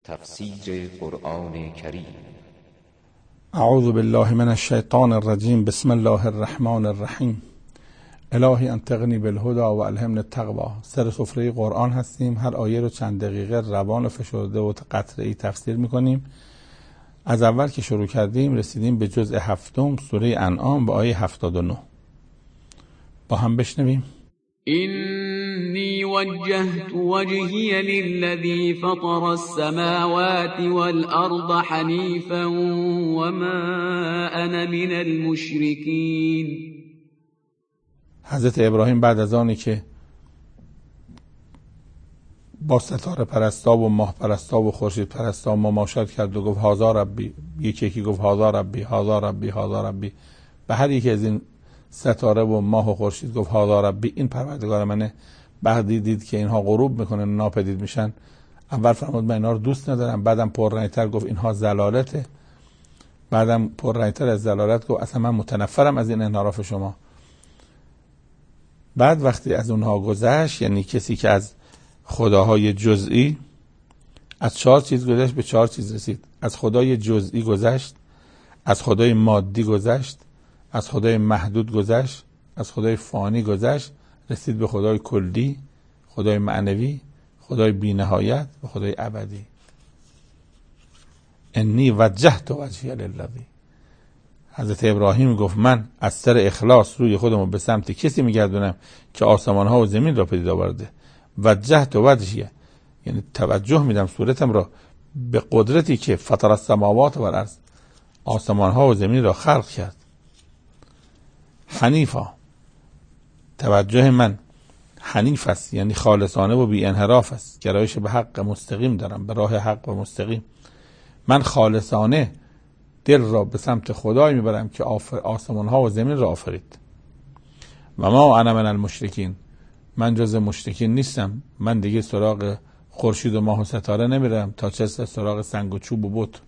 تفسیر قرآن کریم. اعوذ بالله من الشیطان الرجیم. بسم الله الرحمن الرحیم. الهی انطقنی بالهدی و الهمنی التقوی. سر سفره قرآن هستیم. هر آیه رو چند دقیقه روان و فشرده و قطره‌ای تفسیر میکنیم. از اول که شروع کردیم رسیدیم به جزء هفتم سوره انعام به آیه 79. با هم بشنویم. إني وجهت وجهي للذي فطر السماوات والأرض حنيفا وما أنا من المشركين. حضرت ابراهیم بعد از آنی که با ستاره پرستا و ماه پرستا و خورشید پرستا مماشات کرد و گفت هازا ربی، یکی گفت هازا ربی هازا ربی هازا ربی، به هر یکی از این ستاره و ماه و خورشید گفت هازا ربی، این پروردگار منه. بعدی دید که اینها غروب میکنن ناپدید میشن، اول فرمود من اینا رو دوست ندارم. بعدم پررنگ‌تر گفت اینها ضلالته. بعدم پررنگ‌تر از ضلالت گفت اصلا من متنفرم از این انحراف شما. بعد وقتی از اونها گذشت، یعنی کسی که از خداهای جزئی از 4 چیز گذشت به 4 چیز رسید. از خدای جزئی گذشت، از خدای مادی گذشت، از خدای محدود گذشت، از خدای فانی گذشت، رسید به خدای کلی، خدای معنوی، خدای بی‌نهایت و خدای ابدی. انی وجهت وجهی للذی. حضرت ابراهیم گفت من از سر اخلاص روی خودمو به سمت کسی میگردونم که آسمان ها و زمین را پدید آورده. وجهت وجهی یعنی توجه میدم صورتم را به قدرتی که فطر السماوات و الارض، آسمان ها و زمین را خلق کرد. حنیفا، توجه من حنیف است، یعنی خالصانه و بی انحراف است. گرایش به حق مستقیم دارم، به راه حق و مستقیم. من خالصانه دل را به سمت خدای میبرم که آسمان ها و زمین را آفرید. و ما انا من المشرکین، من جز مشرکین نیستم. من دیگه سراغ خورشید و ماه و ستاره نمیرم، تا چه سراغ سنگ و چوب و بت.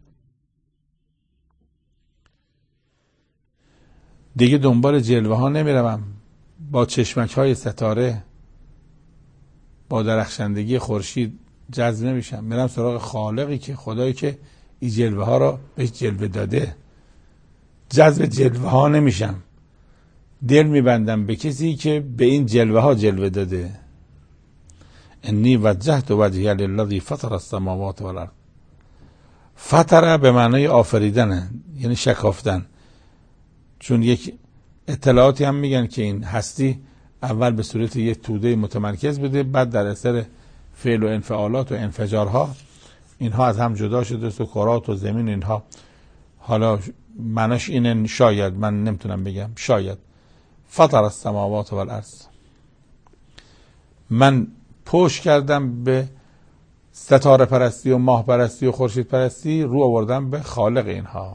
دیگه دنبال جلوه ها نمیروم، با چشمک های ستاره، با درخشندگی خورشید جذب نمیشم. میرم سراغ خالقی که خدایی که این جلوه ها را بهش جلوه داده. جذب جلوه ها نمیشم، دل میبندم به کسی که به این جلوه ها جلوه داده. انی وجهت وجهی للذی فطر السماوات والارض. فطر به معنای آفریدنه، یعنی شکافتن. چون یک اطلاعاتی هم میگن که این هستی اول به صورت یک توده متمرکز بوده، بعد در اثر فعل و انفعالات و انفجارها اینها از هم جدا شده، سکرات و زمین اینها. حالا معناش اینه، شاید، من نمیتونم بگم، شاید فطر السماوات والارض. من پشت کردم به ستاره پرستی و ماه پرستی و خورشید پرستی، رو آوردم به خالق اینها.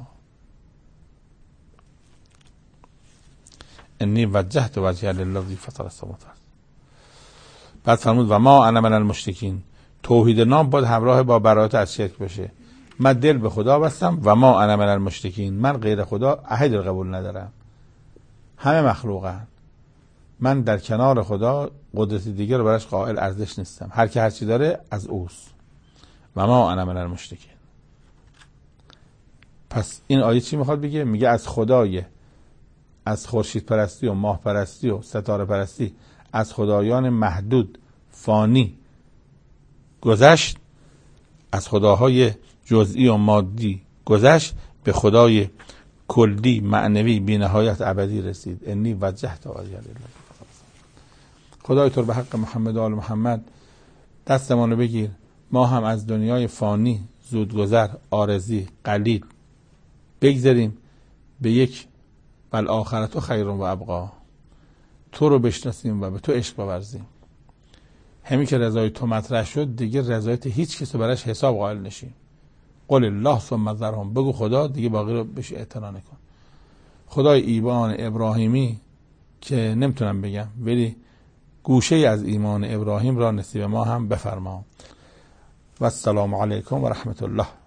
انی وجهت وجهی للذی فطر السماوات والارض. بعد فرمود و ما انا من المشرکین. توحید نام باید همراه با برائت از شرک بشه. من دل به خدا بستم و ما انا من المشرکین، من غیر خدا احد قبول ندارم. همه مخلوقن، من در کنار خدا قدرت دیگر رو براش قائل ارزش نیستم. هر کی هر چی داره از اوست. و ما انا من المشرکین. پس این آیه چی میخواد بگه؟ میگه از خدای، از خورشید پرستی و ماه پرستی و ستاره پرستی، از خدایان محدود فانی گذشت، از خداهای جزئی و مادی گذشت، به خدای کلی معنوی بی نهایت ابدی رسید. انی وجهت وجهی للذی. خدای تو به حق محمد و آل محمد دستمون رو بگیر، ما هم از دنیای فانی زودگذر عارضی قلیل بگذاریم به یک بل آخرت خیر و ابقا. تو رو بشناسیم و به تو عشق بورزیم. همین که رضای تو مطرح شد، دیگه رضایت هیچ کس براش حساب قائل نشیم. قل الله ثم ذرهم، بگو خدا، دیگه باقی رو بهش اعتنا نکن. خدای ایمان ابراهیمی که نمیتونم بگم، ولی گوشه از ایمان ابراهیم را نصیب ما هم بفرما. و السلام علیکم و رحمت الله.